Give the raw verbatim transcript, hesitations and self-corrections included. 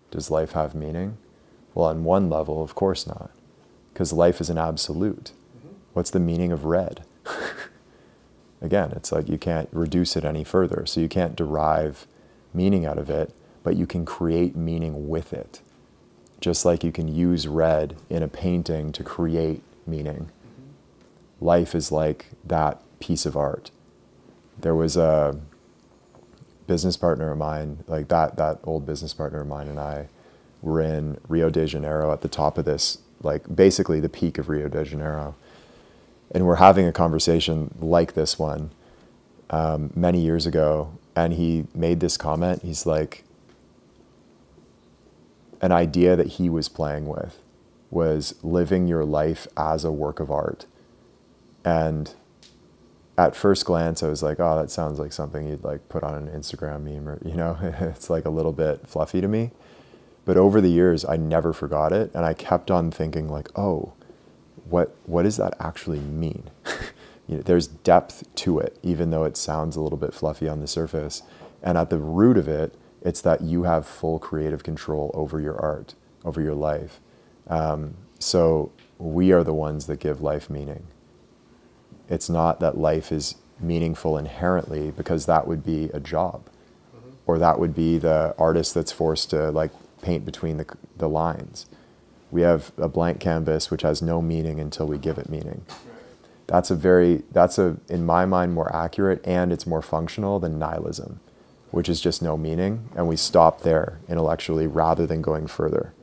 Does life have meaning? Well, on one level, of course not, because life is an absolute. Mm-hmm. What's the meaning of red? Again, it's like you can't reduce it any further, so you can't derive meaning out of it, but you can create meaning with it. Just like you can use red in a painting to create meaning. Mm-hmm. Life is like that piece of art. There was a business partner of mine, like that, that old business partner of mine and I were in Rio de Janeiro at the top of this, like basically the peak of Rio de Janeiro. And we're having a conversation like this one um, many years ago. And he made this comment. He's like, an idea that he was playing with was living your life as a work of art. And at first glance, I was like, oh, that sounds like something you'd like put on an Instagram meme, or, you know, it's like a little bit fluffy to me. But over the years, I never forgot it. And I kept on thinking like, oh, what, what does that actually mean? You know, there's depth to it, even though it sounds a little bit fluffy on the surface. And at the root of it, it's that you have full creative control over your art, over your life. Um, so we are the ones that give life meaning. It's not that life is meaningful inherently, because that would be a job. Mm-hmm. Or that would be the artist that's forced to like paint between the, the lines. We have a blank canvas which has no meaning until we give it meaning. That's a very, that's a, in my mind, more accurate, and it's more functional than nihilism, which is just no meaning. And we stop there intellectually rather than going further.